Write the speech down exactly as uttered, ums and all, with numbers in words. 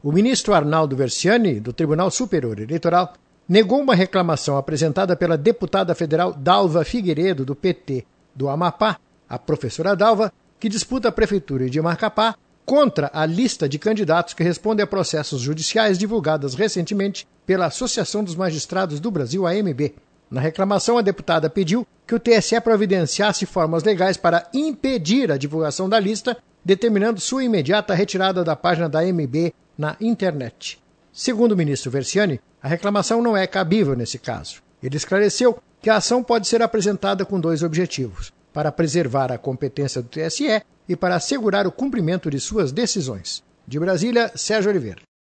O ministro Arnaldo Versiani, do Tribunal Superior Eleitoral, negou uma reclamação apresentada pela deputada federal Dalva Figueiredo, do P T do Amapá, a professora Dalva, que disputa a prefeitura de Macapá, contra a lista de candidatos que responde a processos judiciais divulgadas recentemente pela Associação dos Magistrados do Brasil, A M B. Na reclamação, a deputada pediu que o T S E providenciasse formas legais para impedir a divulgação da lista, determinando sua imediata retirada da página da A M B na internet. Segundo o ministro Versiani, a reclamação não é cabível nesse caso. Ele esclareceu que a ação pode ser apresentada com dois objetivos: para preservar a competência do T S E e para assegurar o cumprimento de suas decisões. De Brasília, Sérgio Oliveira.